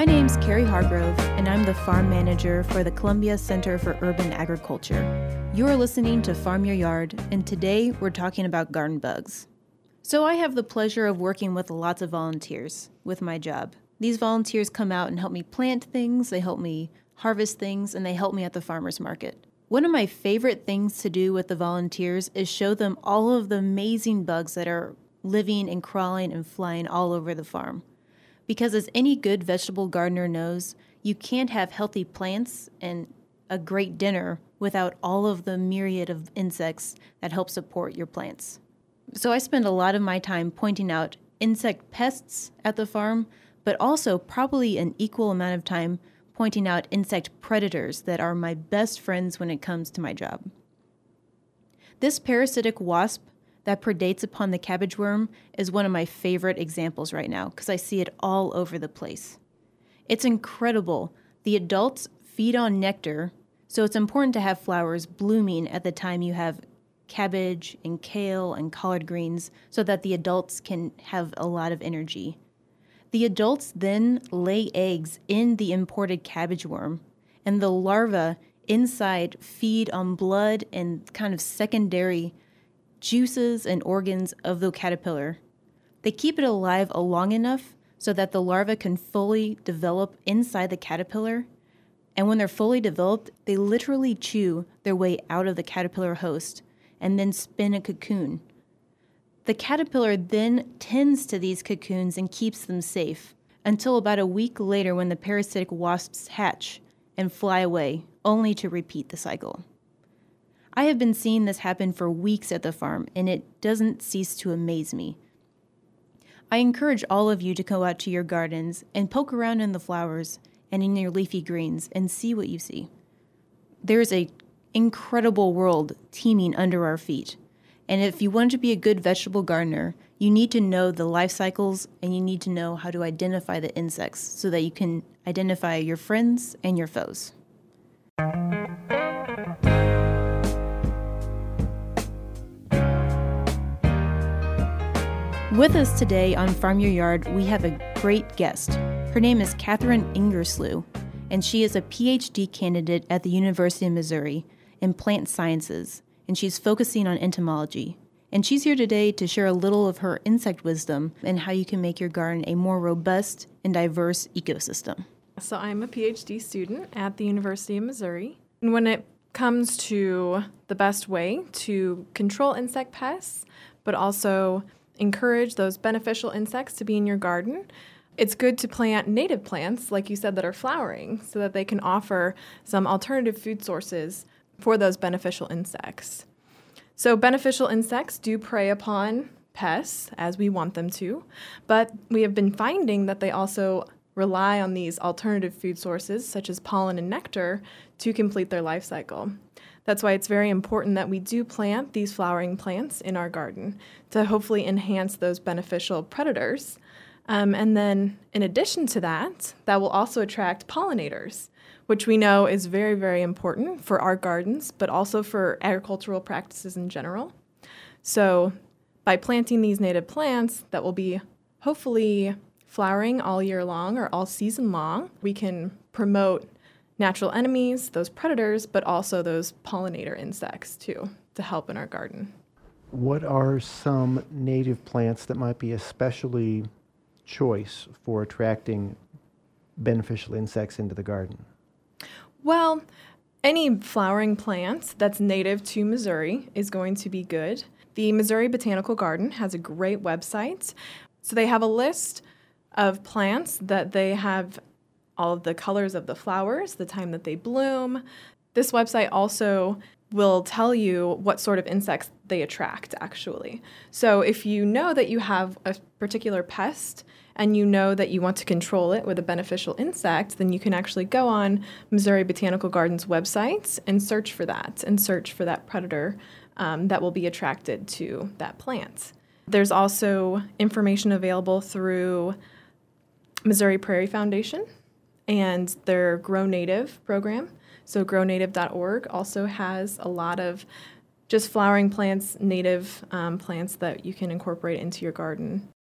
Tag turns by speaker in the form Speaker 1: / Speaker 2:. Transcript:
Speaker 1: My name's Carrie Hargrove, and I'm the farm manager for the Columbia Center for Urban Agriculture. You're listening to Farm Your Yard, and today we're talking about garden bugs. So I have the pleasure of working with lots of volunteers with my job. These volunteers come out and help me plant things, they help me harvest things, and they help me at the farmer's market. One of my favorite things to do with the volunteers is show them all of the amazing bugs that are living and crawling and flying all over the farm. Because as any good vegetable gardener knows, you can't have healthy plants and a great dinner without all of the myriad of insects that help support your plants. So I spend a lot of my time pointing out insect pests at the farm, but also probably an equal amount of time pointing out insect predators that are my best friends when it comes to my job. This parasitic wasp that predates upon the cabbage worm is one of my favorite examples right now because I see it all over the place. It's incredible. The adults feed on nectar, so it's important to have flowers blooming at the time you have cabbage and kale and collard greens so that the adults can have a lot of energy. The adults then lay eggs in the imported cabbage worm, and the larvae inside feed on blood and kind of secondary juices and organs of the caterpillar. They keep it alive long enough so that the larvae can fully develop inside the caterpillar, and when they're fully developed, they literally chew their way out of the caterpillar host and then spin a cocoon. The caterpillar then tends to these cocoons and keeps them safe until about a week later when the parasitic wasps hatch and fly away, only to repeat the cycle. I have been seeing this happen for weeks at the farm, and it doesn't cease to amaze me. I encourage all of you to go out to your gardens and poke around in the flowers and in your leafy greens and see what you see. There's an incredible world teeming under our feet, and if you want to be a good vegetable gardener, you need to know the life cycles and you need to know how to identify the insects so that you can identify your friends and your foes. With us today on Farm Your Yard, we have a great guest. Her name is Catherine Ingerslew, and she is a PhD candidate at the University of Missouri in plant sciences, and she's focusing on entomology. And she's here today to share a little of her insect wisdom and how you can make your garden a more robust and diverse ecosystem.
Speaker 2: So I'm a PhD student at the University of Missouri, and when it comes to the best way to control insect pests, but also encourage those beneficial insects to be in your garden, it's good to plant native plants, like you said, that are flowering so that they can offer some alternative food sources for those beneficial insects. So beneficial insects do prey upon pests as we want them to, but we have been finding that they also rely on these alternative food sources, such as pollen and nectar, to complete their life cycle. That's why it's very important that we do plant these flowering plants in our garden to hopefully enhance those beneficial predators. And then in addition to that, that will also attract pollinators, which we know is very, very important for our gardens, but also for agricultural practices in general. So by planting these native plants that will be hopefully flowering all year long or all season long, we can promote natural enemies, those predators, but also those pollinator insects too, to help in our garden.
Speaker 3: What are some native plants that might be especially choice for attracting beneficial insects into the garden?
Speaker 2: Well, any flowering plant that's native to Missouri is going to be good. The Missouri Botanical Garden has a great website. So they have a list of plants that they have all of the colors of the flowers, the time that they bloom. This website also will tell you what sort of insects they attract, actually. So if you know that you have a particular pest and you know that you want to control it with a beneficial insect, then you can actually go on Missouri Botanical Gardens website and search for that predator that will be attracted to that plant. There's also information available through Missouri Prairie Foundation and their Grow Native program. So grownative.org also has a lot of just flowering plants, native plants that you can incorporate into your garden.